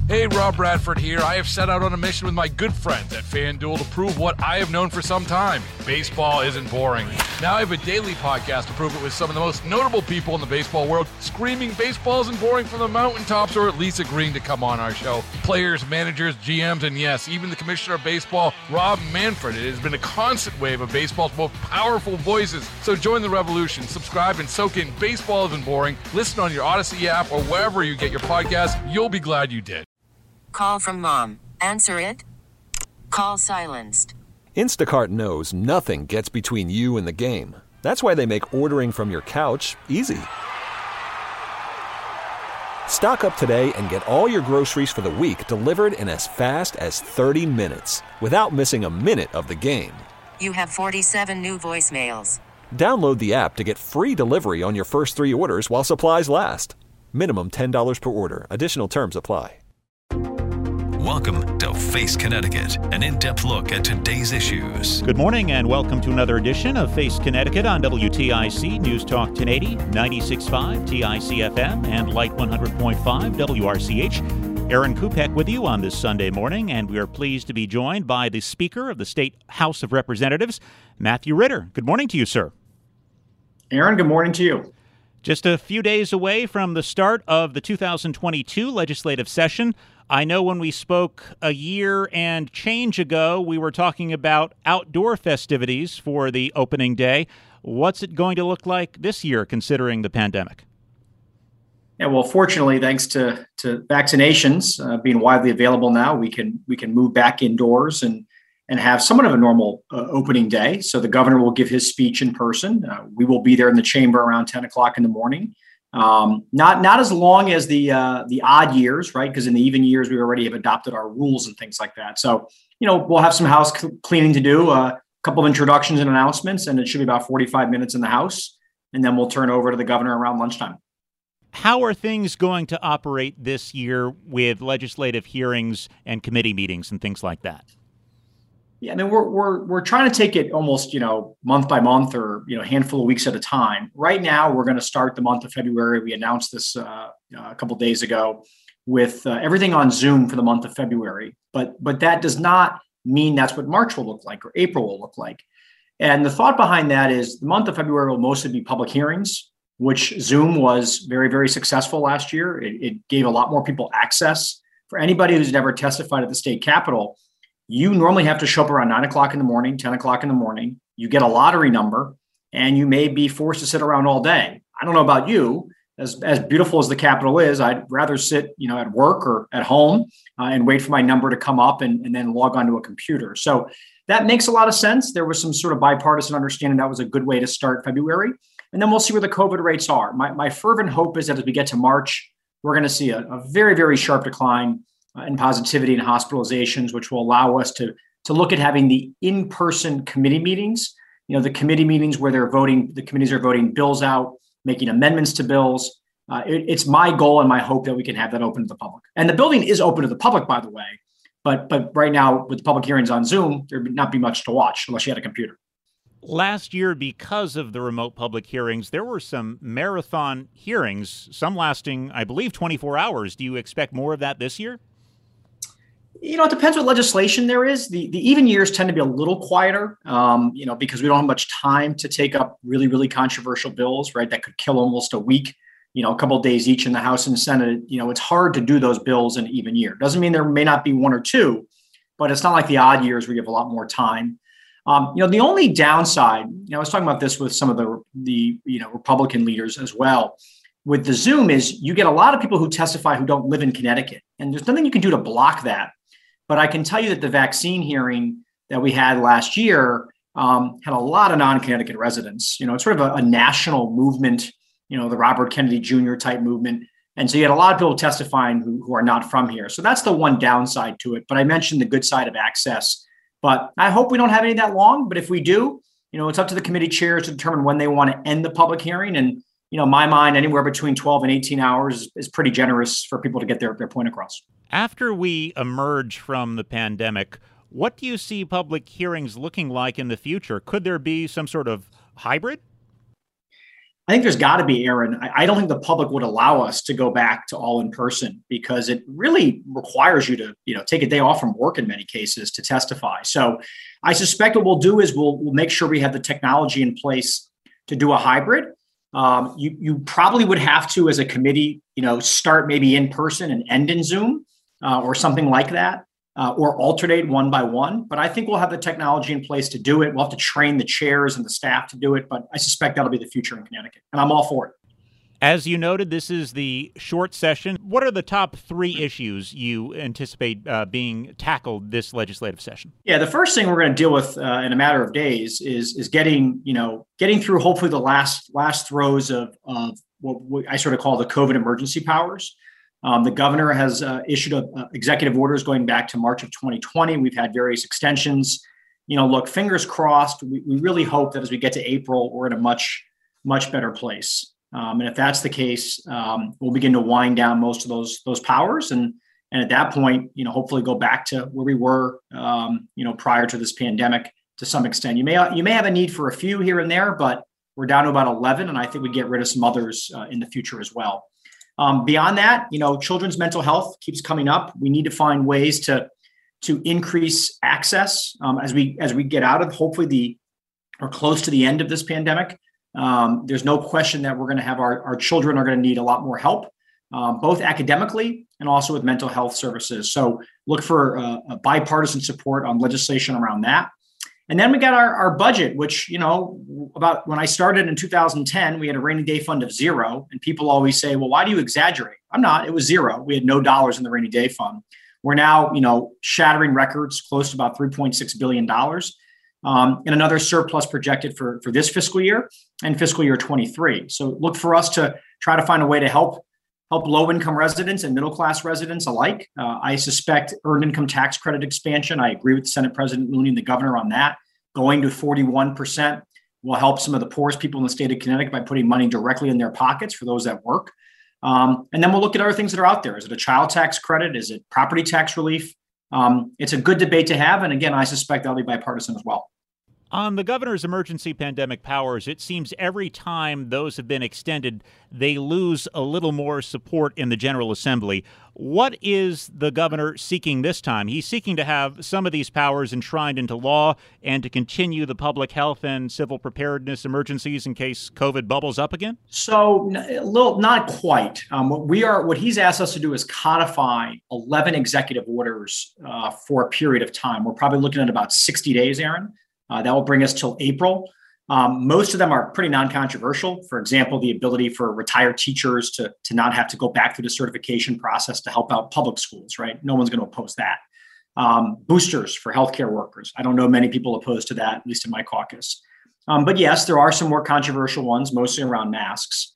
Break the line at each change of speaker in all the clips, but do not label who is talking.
Hey, Rob Bradford here. I have set out on a mission with my good friends at FanDuel to prove what I have known for some time. Baseball isn't boring. Now I have a daily podcast to prove it with some of the most notable people in the baseball world, screaming baseball isn't boring from the mountaintops, or at least agreeing to come on our show. Players, managers, GMs, and yes, even the commissioner of baseball, Rob Manfred. It has been a constant wave of baseball's most powerful voices. So join the revolution. Subscribe and soak in Baseball Isn't Boring. Listen on your Odyssey app or wherever you get your podcasts. You'll be glad you did.
Call from mom. Answer it. Call silenced.
Instacart knows nothing gets between you and the game. That's why they make ordering from your couch easy. Stock up today and get all your groceries for the week delivered in as fast as 30 minutes without missing a minute of the game.
You have 47 new voicemails.
Download the app to get free delivery on your first 3 orders while supplies last. Minimum $10 per order. Additional terms apply.
Welcome to Face Connecticut, an in-depth look at today's issues.
Good morning and welcome to another edition of Face Connecticut on WTIC News Talk 1080, 96.5 TIC-FM, and Light 100.5 WRCH. Aaron Kupek with you on this Sunday morning, and we are pleased to be joined by the Speaker of the State House of Representatives, Matthew Ritter. Good morning to you, sir.
Aaron, good morning to you.
Just a few days away from the start of the 2022 legislative session. I know when we spoke a year and change ago, we were talking about outdoor festivities for the opening day. What's it going to look like this year, considering the pandemic?
Yeah, well, fortunately, thanks to vaccinations being widely available now, we can move back indoors and have somewhat of a normal opening day. So the governor will give his speech in person. We will be there in the chamber around 10 o'clock in the morning. Not as long as the odd years, right? Because in the even years, we already have adopted our rules and things like that. So, we'll have some house cleaning to do, a couple of introductions and announcements, and it should be about 45 minutes in the House. And then we'll turn over to the governor around lunchtime.
How are things going to operate this year with legislative hearings and committee meetings and things like that?
Yeah, I mean, we're trying to take it almost, month by month or, a handful of weeks at a time. Right now, we're going to start the month of February. We announced this a couple of days ago with everything on Zoom for the month of February. But that does not mean that's what March will look like or April will look like. And the thought behind that is the month of February will mostly be public hearings, which Zoom was very, very successful last year. It gave a lot more people access. For anybody who's never testified at the state capitol, you normally have to show up around 9 o'clock in the morning, 10 o'clock in the morning. You get a lottery number, and you may be forced to sit around all day. I don't know about you. As beautiful as the Capitol is, I'd rather sit, at work or at home and wait for my number to come up and then log onto a computer. So that makes a lot of sense. There was some sort of bipartisan understanding that was a good way to start February. And then we'll see where the COVID rates are. My fervent hope is that as we get to March, we're going to see a very, very sharp decline in positivity and hospitalizations, which will allow us to look at having the in-person committee meetings, the committee meetings where the committees are voting bills out, making amendments to bills. It's my goal and my hope that we can have that open to the public. And the building is open to the public, by the way. But right now, with the public hearings on Zoom, there would not be much to watch unless you had a computer.
Last year, because of the remote public hearings, there were some marathon hearings, some lasting, I believe, 24 hours. Do you expect more of that this year?
It depends what legislation there is. The even years tend to be a little quieter, because we don't have much time to take up really, really controversial bills, right? That could kill almost a week, a couple of days each in the House and Senate. It's hard to do those bills in an even year. Doesn't mean there may not be one or two, but it's not like the odd years where you have a lot more time. The only downside, I was talking about this with some of the Republican leaders as well, with the Zoom is you get a lot of people who testify who don't live in Connecticut, and there's nothing you can do to block that. But I can tell you that the vaccine hearing that we had last year had a lot of non-Connecticut residents. It's sort of a national movement, the Robert Kennedy Jr. type movement. And so you had a lot of people testifying who are not from here. So that's the one downside to it. But I mentioned the good side of access. But I hope we don't have any that long. But if we do, it's up to the committee chairs to determine when they want to end the public hearing. And, my mind, anywhere between 12 and 18 hours is pretty generous for people to get their point across.
After we emerge from the pandemic, what do you see public hearings looking like in the future? Could there be some sort of hybrid?
I think there's got to be, Aaron. I don't think the public would allow us to go back to all in person because it really requires you to, take a day off from work in many cases to testify. So I suspect what we'll do is we'll make sure we have the technology in place to do a hybrid. You probably would have to, as a committee, start maybe in person and end in Zoom or something like that, or alternate one by one. But I think we'll have the technology in place to do it. We'll have to train the chairs and the staff to do it. But I suspect that'll be the future in Connecticut. And I'm all for it.
As you noted, this is the short session. What are the top 3 issues you anticipate being tackled this legislative session?
Yeah, the first thing we're going to deal with in a matter of days is getting through hopefully the last throes of what I sort of call the COVID emergency powers. The governor has issued executive orders going back to March of 2020. We've had various extensions. Look, fingers crossed. We really hope that as we get to April, we're in a much, much better place. And if that's the case, we'll begin to wind down most of those powers. And at that point, hopefully go back to where we were, prior to this pandemic to some extent. You may have a need for a few here and there, but we're down to about 11. And I think we get rid of some others in the future as well. Beyond that, children's mental health keeps coming up. We need to find ways to increase access as we get out of hopefully or close to the end of this pandemic. There's no question that we're going to have our children are going to need a lot more help, both academically and also with mental health services. So look for a bipartisan support on legislation around that. And then we got our budget, which, about when I started in 2010, we had a rainy day fund of 0. And people always say, well, why do you exaggerate? I'm not. It was 0. We had no dollars in the rainy day fund. We're now, shattering records, close to about $3.6 billion. And another surplus projected for this fiscal year and fiscal year 23. So look for us to try to find a way to help low-income residents and middle-class residents alike. I suspect earned income tax credit expansion. I agree with Senate President Looney and the governor on that. Going to 41% will help some of the poorest people in the state of Connecticut by putting money directly in their pockets for those that work. And then we'll look at other things that are out there. Is it a child tax credit? Is it property tax relief? It's a good debate to have. And again, I suspect that'll be bipartisan as well.
On the governor's emergency pandemic powers, it seems every time those have been extended, they lose a little more support in the General Assembly. What is the governor seeking this time? He's seeking to have some of these powers enshrined into law and to continue the public health and civil preparedness emergencies in case COVID bubbles up again?
So not quite. What he's asked us to do is codify 11 executive orders for a period of time. We're probably looking at about 60 days, Aaron. That will bring us till April. Most of them are pretty non-controversial. For example, the ability for retired teachers to not have to go back through the certification process to help out public schools, right? No one's going to oppose that. Boosters for healthcare workers. I don't know many people opposed to that, at least in my caucus. But yes, there are some more controversial ones, mostly around masks.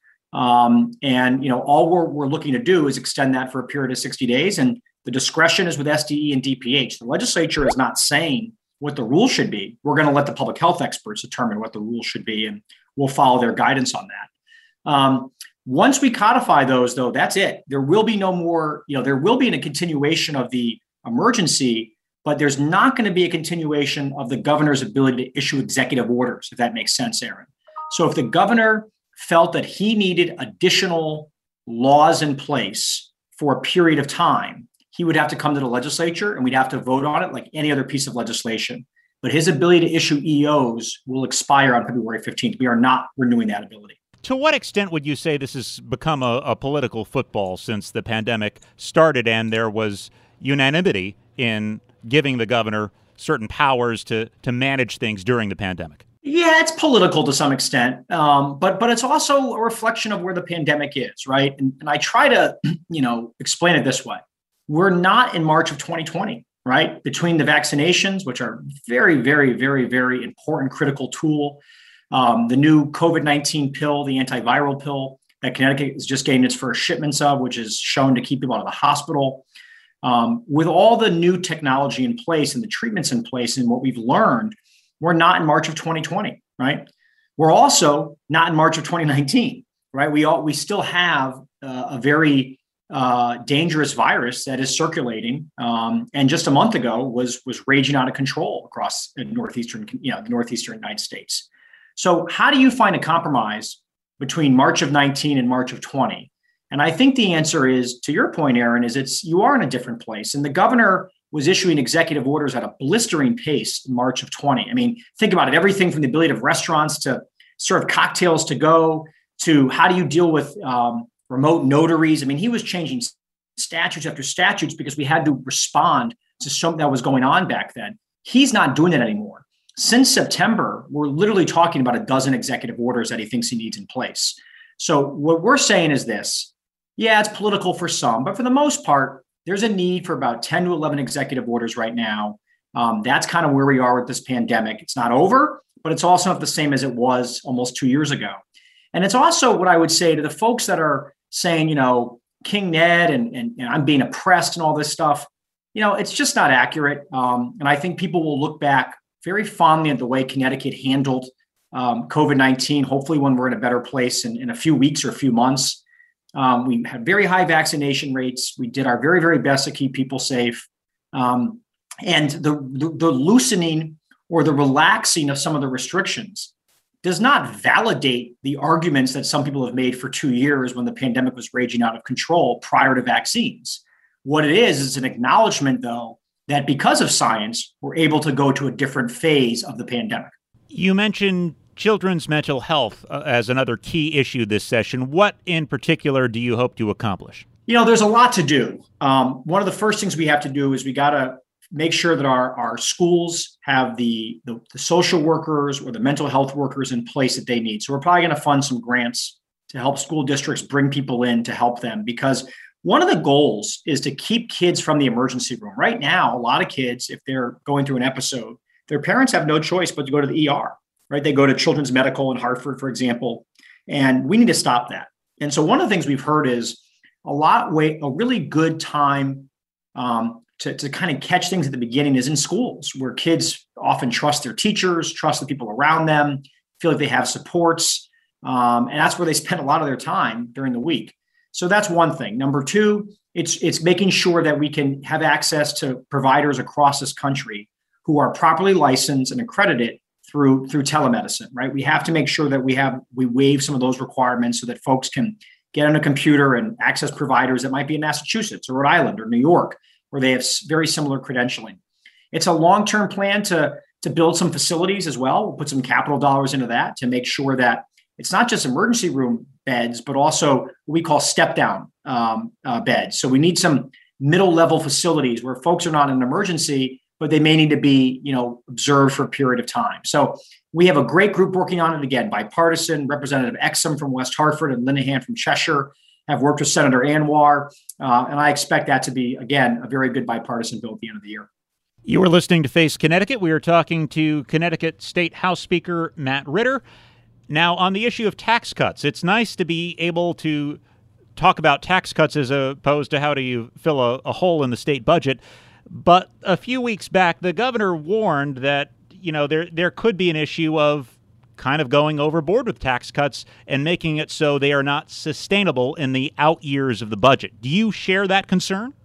And all we're looking to do is extend that for a period of 60 days. And the discretion is with SDE and DPH. The legislature is not saying what the rule should be. We're going to let the public health experts determine what the rule should be, and we'll follow their guidance on that. Once we codify those, though, that's it. There will be no more, there will be a continuation of the emergency, but there's not going to be a continuation of the governor's ability to issue executive orders, if that makes sense, Aaron. So if the governor felt that he needed additional laws in place for a period of time, he would have to come to the legislature and we'd have to vote on it like any other piece of legislation. But his ability to issue EOs will expire on February 15th. We are not renewing that ability.
To what extent would you say this has become a political football since the pandemic started and there was unanimity in giving the governor certain powers to manage things during the pandemic?
Yeah, it's political to some extent, but it's also a reflection of where the pandemic is, right? And I try to, explain it this way. We're not in March of 2020, right? Between the vaccinations, which are very, very, very, very important, critical tool, the new COVID-19 pill, the antiviral pill that Connecticut is just getting its first shipments of, which is shown to keep people out of the hospital. With all the new technology in place and the treatments in place and what we've learned, we're not in March of 2020, right? We're also not in March of 2019, right? We still have a very dangerous virus that is circulating, and just a month ago was raging out of control across the northeastern United States. So, how do you find a compromise between March of 19 and March of 20? And I think the answer is, to your point, Aaron, is you are in a different place. And the governor was issuing executive orders at a blistering pace in March of 20. I mean, think about it, everything from the ability of restaurants to serve cocktails to go to how do you deal with remote notaries. I mean, he was changing statutes after statutes because we had to respond to something that was going on back then. He's not doing that anymore. Since September, we're literally talking about a dozen executive orders that he thinks he needs in place. So what we're saying is this: yeah, it's political for some, but for the most part, there's a need for about 10 to 11 executive orders right now. That's kind of where we are with this pandemic. It's not over, but it's also not the same as it was almost 2 years ago. And it's also what I would say to the folks that are saying, King Ned and I'm being oppressed and all this stuff. It's just not accurate. And I think people will look back very fondly at the way Connecticut handled COVID-19, hopefully when we're in a better place in a few weeks or a few months. We had very high vaccination rates. We did our very, very best to keep people safe. And the loosening or the relaxing of some of the restrictions does not validate the arguments that some people have made for 2 years when the pandemic was raging out of control prior to vaccines. What it is an acknowledgement, though, that because of science, we're able to go to a different phase of the pandemic.
You mentioned children's mental health as another key issue this session. What in particular do you hope to accomplish?
There's a lot to do. One of the first things we have to do is we got to make sure that our schools have the social workers or the mental health workers in place that they need. So we're probably going to fund some grants to help school districts bring people in to help them, because one of the goals is to keep kids from the emergency room. Right now, a lot of kids, if they're going through an episode, their parents have no choice but to go to the ER, right? They go to Children's Medical in Hartford, for example, and we need to stop that. And so one of the things we've heard is a really good time to kind of catch things at the beginning is in schools, where kids often trust their teachers, trust the people around them, feel like they have supports. And that's where they spend a lot of their time during the week. So that's one thing. Number two, it's making sure that we can have access to providers across this country who are properly licensed and accredited through telemedicine, right? We have to make sure that we waive some of those requirements so that folks can get on a computer and access providers that might be in Massachusetts or Rhode Island or New York, where they have very similar credentialing. It's a long-term plan to build some facilities as well. We'll put some capital dollars into that to make sure that it's not just emergency room beds, but also what we call step-down beds. So we need some middle-level facilities where folks are not in an emergency, but they may need to be, observed for a period of time. So we have a great group working on it, again, bipartisan. Representative Exum from West Hartford and Linehan from Cheshire have worked with Senator Anwar, and I expect that to be, again, a very good bipartisan bill at the end of the year.
You are listening to Face Connecticut. We are talking to Connecticut State House Speaker Matt Ritter. Now, on the issue of tax cuts, it's nice to be able to talk about tax cuts as opposed to how do you fill a hole in the state budget. But a few weeks back, the governor warned that, there could be an issue of kind of going overboard with tax cuts and making it so they are not sustainable in the out years of the budget. Do you share that concern?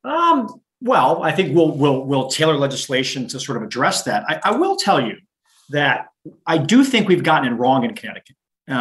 Well, I think we'll tailor legislation to sort of address that. I will tell you that I do think we've gotten it wrong in Connecticut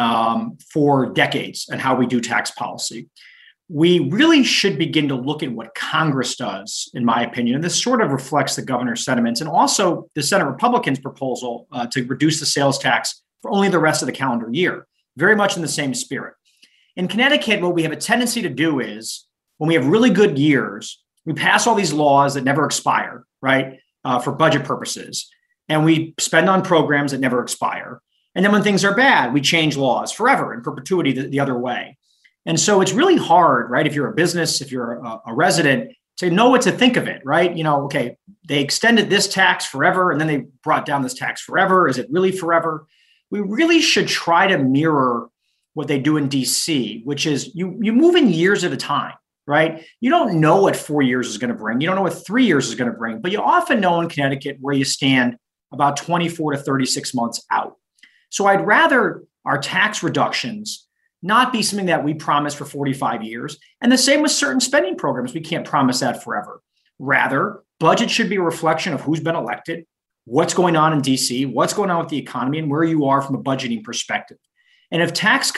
for decades and how we do tax policy. We really should begin to look at what Congress does, in my opinion. And this sort of reflects the governor's sentiments and also the Senate Republicans' proposal to reduce the sales tax for only the rest of the calendar year, very much in the same spirit. In Connecticut, what we have a tendency to do is when we have really good years, we pass all these laws that never expire, right, for budget purposes. And we spend on programs that never expire. And then when things are bad, we change laws forever in perpetuity the other way. And so it's really hard, right? If you're a business, if you're a resident, to know what to think of it, right? Okay, they extended this tax forever, and then they brought down this tax forever. Is it really forever? We really should try to mirror what they do in DC, which is you move in years at a time, right? You don't know what 4 years is going to bring. You don't know what 3 years is going to bring, but you often know in Connecticut where you stand about 24 to 36 months out. So I'd rather our tax reductions not be something that we promise for 45 years. And the same with certain spending programs. We can't promise that forever. Rather, budget should be a reflection of who's been elected, what's going on in DC, what's going on with the economy, and where you are from a budgeting perspective. And if tax cuts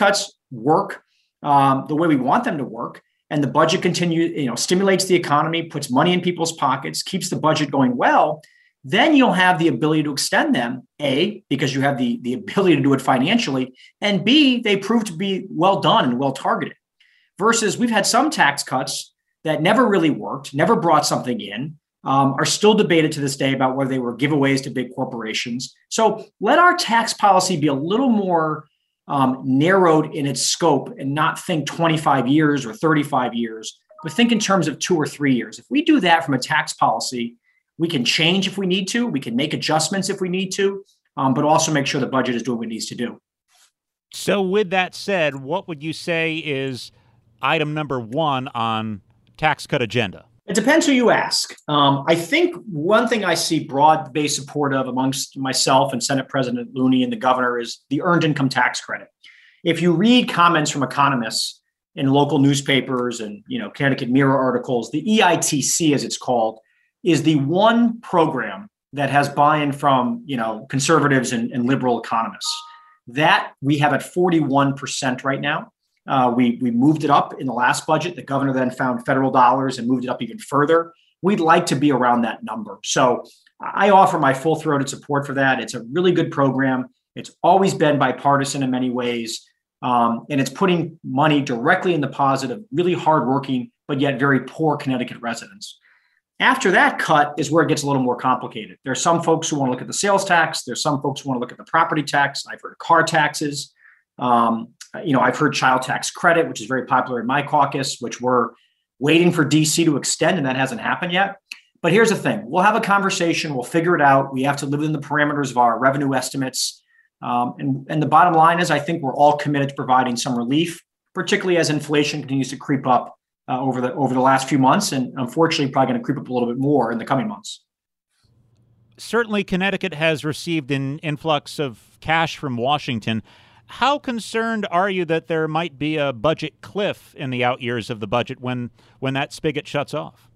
work the way we want them to work, and the budget stimulates the economy, puts money in people's pockets, keeps the budget going well, then you'll have the ability to extend them, A, because you have the ability to do it financially, and B, they prove to be well done and well targeted. Versus we've had some tax cuts that never really worked, never brought something in, are still debated to this day about whether they were giveaways to big corporations. So let our tax policy be a little more narrowed in its scope and not think 25 years or 35 years, but think in terms of 2 or 3 years. If we do that from a tax policy, we can change if we need to, we can make adjustments if we need to, but also make sure the budget is doing what it needs to do.
So with that said, what would you say is item number 1 on tax cut agenda?
It depends who you ask. I think one thing I see broad-based support of amongst myself and Senate President Looney and the governor is the earned income tax credit. If you read comments from economists in local newspapers and Connecticut Mirror articles, the EITC, as it's called, is the one program that has buy-in from conservatives and liberal economists. That we have at 41% right now. We moved it up in the last budget. The governor then found federal dollars and moved it up even further. We'd like to be around that number. So I offer my full-throated support for that. It's a really good program. It's always been bipartisan in many ways. And it's putting money directly in the pocket of really hardworking, but yet very poor Connecticut residents. After that cut is where it gets a little more complicated. There are some folks who want to look at the sales tax. There's some folks who want to look at the property tax. I've heard car taxes. I've heard child tax credit, which is very popular in my caucus, which we're waiting for DC to extend, and that hasn't happened yet. But here's the thing. We'll have a conversation. We'll figure it out. We have to live within the parameters of our revenue estimates. And the bottom line is I think we're all committed to providing some relief, particularly as inflation continues to creep up over the last few months, and unfortunately probably going to creep up a little bit more in the coming months.
Certainly, Connecticut has received an influx of cash from Washington. How concerned are you that there might be a budget cliff in the out years of the budget when that spigot shuts off?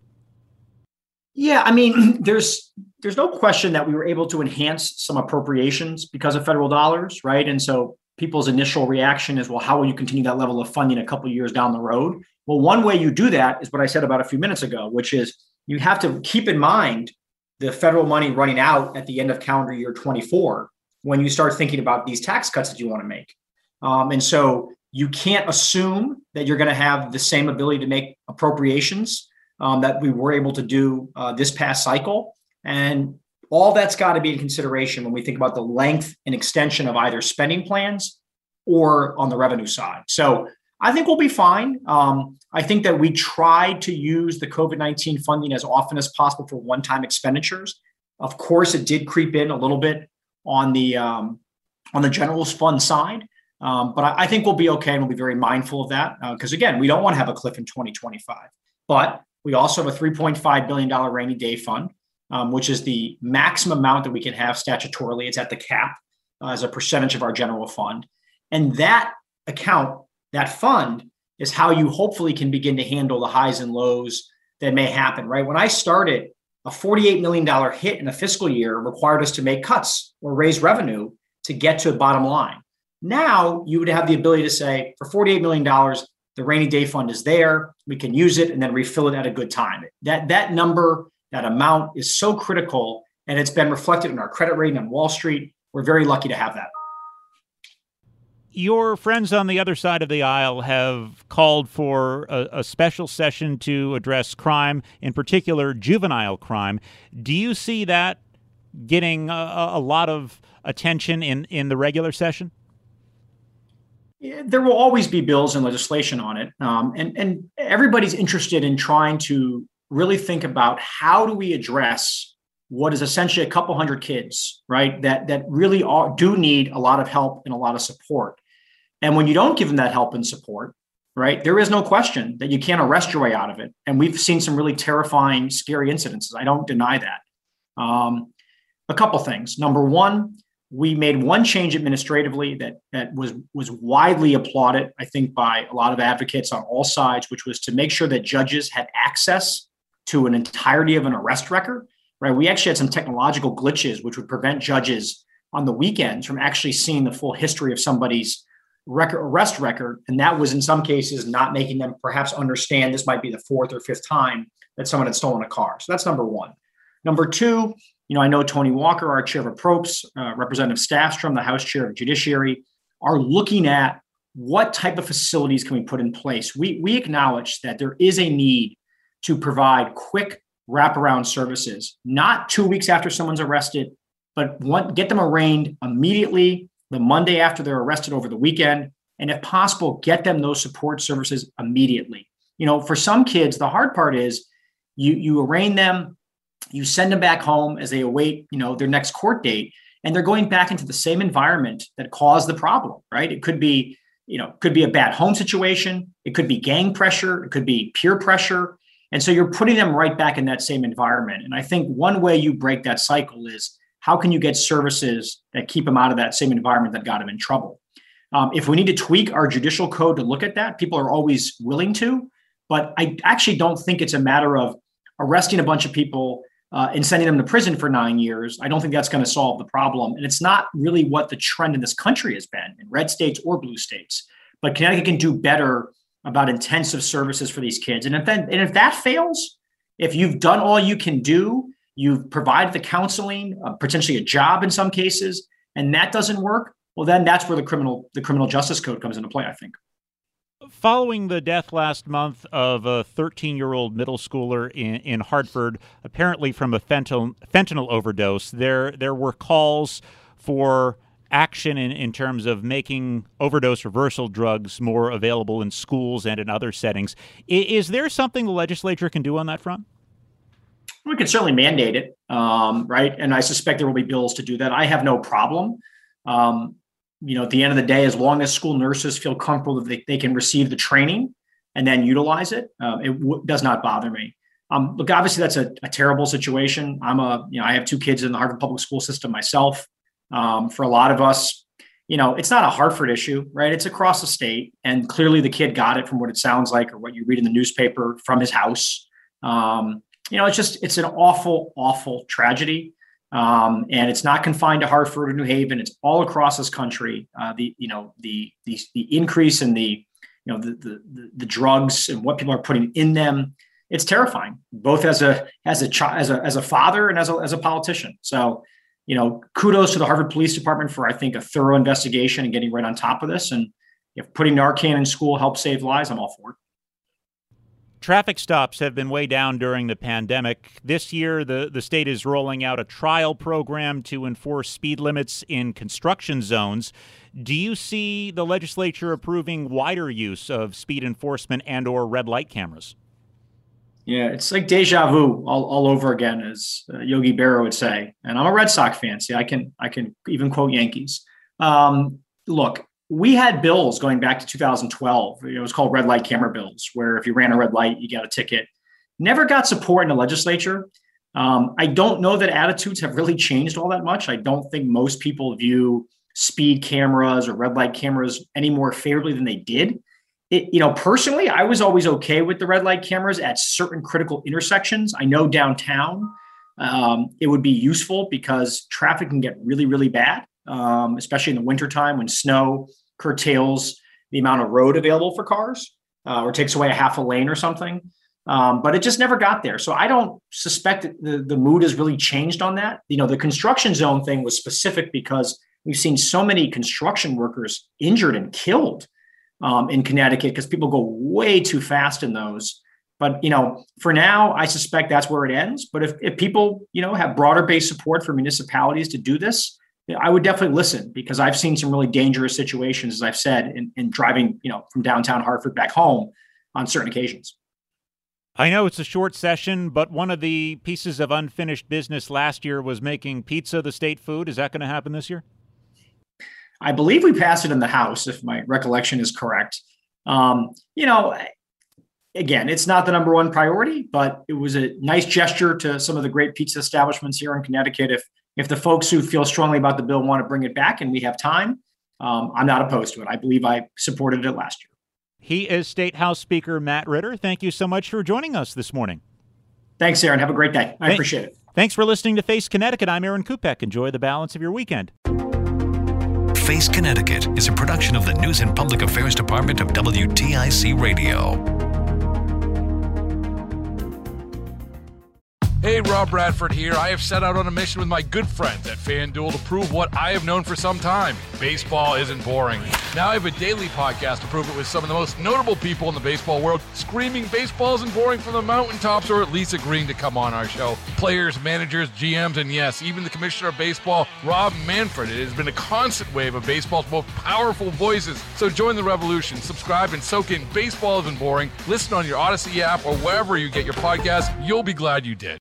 Yeah, I mean, there's no question that we were able to enhance some appropriations because of federal dollars, right? And so people's initial reaction is, well, how will you continue that level of funding a couple of years down the road? Well, one way you do that is what I said about a few minutes ago, which is you have to keep in mind the federal money running out at the end of calendar year 24 when you start thinking about these tax cuts that you want to make. And so you can't assume that you're going to have the same ability to make appropriations that we were able to do this past cycle. And all that's got to be in consideration when we think about the length and extension of either spending plans or on the revenue side. So I think we'll be fine. I think that we tried to use the COVID-19 funding as often as possible for one-time expenditures. Of course, it did creep in a little bit on the general fund side. But I think we'll be okay, and we'll be very mindful of that because, again, we don't want to have a cliff in 2025. But we also have a $3.5 billion rainy day fund, which is the maximum amount that we can have statutorily. It's at the cap as a percentage of our general fund. And that account, that fund, is how you hopefully can begin to handle the highs and lows that may happen, right? When I started, a $48 million hit in a fiscal year required us to make cuts or raise revenue to get to a bottom line. Now you would have the ability to say, for $48 million, the rainy day fund is there. We can use it and then refill it at a good time. That number, that amount is so critical, and it's been reflected in our credit rating on Wall Street. We're very lucky to have that.
Your friends on the other side of the aisle have called for a special session to address crime, in particular juvenile crime. Do you see that getting a lot of attention in the regular session?
There will always be bills and legislation on it. And everybody's interested in trying to really think about how do we address what is essentially a couple hundred kids, right, that really do need a lot of help and a lot of support. And when you don't give them that help and support, right, there is no question that you can't arrest your way out of it. And we've seen some really terrifying, scary incidences. I don't deny that. A couple things. Number one, we made one change administratively that was widely applauded, I think, by a lot of advocates on all sides, which was to make sure that judges had access to an entirety of an arrest record, right? We actually had some technological glitches which would prevent judges on the weekends from actually seeing the full history of somebody's arrest record. And that was in some cases not making them perhaps understand this might be the fourth or fifth time that someone had stolen a car. So that's number one. Number two, I know Tony Walker, our chair of approps, Representative Staffstrom, the House chair of Judiciary, are looking at what type of facilities can we put in place. We acknowledge that there is a need to provide quick wraparound services, not 2 weeks after someone's arrested, but get them arraigned immediately, the Monday after they're arrested over the weekend, and if possible, get them those support services immediately. For some kids, the hard part is you arraign them, you send them back home as they await, their next court date, and they're going back into the same environment that caused the problem, right? It could be, a bad home situation. It could be gang pressure. It could be peer pressure. And so you're putting them right back in that same environment. And I think one way you break that cycle is how can you get services that keep them out of that same environment that got them in trouble? If we need to tweak our judicial code to look at that, people are always willing to, but I actually don't think it's a matter of arresting a bunch of people and sending them to prison for 9 years. I don't think that's going to solve the problem. And it's not really what the trend in this country has been in red states or blue states. But Connecticut can do better about intensive services for these kids. And if that fails, if you've done all you can do, you've provided the counseling, potentially a job in some cases, and that doesn't work, well, then that's where the criminal justice code comes into play, I think.
Following the death last month of a 13-year-old middle schooler in Hartford, apparently from a fentanyl overdose, there were calls for action in terms of making overdose reversal drugs more available in schools and in other settings. Is there something the legislature can do on that front?
We can certainly mandate it, right? And I suspect there will be bills to do that. I have no problem. At the end of the day, as long as school nurses feel comfortable that they can receive the training and then utilize it, it does not bother me. Look, obviously that's a terrible situation. I have two kids in the Hartford public school system myself. For a lot of us, it's not a Hartford issue, right? It's across the state. And clearly the kid got it from what it sounds like or what you read in the newspaper from his house. It's an awful, awful tragedy. And it's not confined to Hartford or New Haven. It's all across this country. The increase in the drugs and what people are putting in them, it's terrifying, both as a father and as a politician. So, kudos to the Hartford Police Department for, I think, a thorough investigation and getting right on top of this. And if putting Narcan in school helps save lives, I'm all for it.
Traffic stops have been way down during the pandemic. This year, the state is rolling out a trial program to enforce speed limits in construction zones. Do you see the legislature approving wider use of speed enforcement and or red light cameras?
Yeah, it's like deja vu all over again, as Yogi Berra would say. And I'm a Red Sox fan. See, I can even quote Yankees. Look, we had bills going back to 2012. It was called red light camera bills, where if you ran a red light, you got a ticket. Never got support in the legislature. I don't know that attitudes have really changed all that much. I don't think most people view speed cameras or red light cameras any more favorably than they did. Personally, I was always okay with the red light cameras at certain critical intersections. I know downtown it would be useful because traffic can get really, really bad, especially in the wintertime when snow curtails the amount of road available for cars or takes away a half a lane or something. But it just never got there. So I don't suspect that the mood has really changed on that. The construction zone thing was specific because we've seen so many construction workers injured and killed in Connecticut because people go way too fast in those. But, for now, I suspect that's where it ends. But if people, have broader based support for municipalities to do this, I would definitely listen, because I've seen some really dangerous situations, as I've said, in driving, from downtown Hartford back home on certain occasions.
I know it's a short session, but one of the pieces of unfinished business last year was making pizza the state food. Is that going to happen this year?
I believe we passed it in the House, if my recollection is correct. Again, it's not the number one priority, but it was a nice gesture to some of the great pizza establishments here in Connecticut. If the folks who feel strongly about the bill want to bring it back and we have time, I'm not opposed to it. I believe I supported it last year.
He is State House Speaker Matt Ritter. Thank you so much for joining us this morning.
Thanks, Aaron. Have a great day. I appreciate it.
Thanks for listening to Face Connecticut. I'm Aaron Kupek. Enjoy the balance of your weekend.
Face Connecticut is a production of the News and Public Affairs Department of WTIC Radio.
Hey, Rob Bradford here. I have set out on a mission with my good friends at FanDuel to prove what I have known for some time. Baseball isn't boring. Now I have a daily podcast to prove it with some of the most notable people in the baseball world, screaming baseball isn't boring from the mountaintops, or at least agreeing to come on our show. Players, managers, GMs, and yes, even the commissioner of baseball, Rob Manfred. It has been a constant wave of baseball's most powerful voices. So join the revolution. Subscribe and soak in Baseball Isn't Boring. Listen on your Odyssey app or wherever you get your podcasts. You'll be glad you did.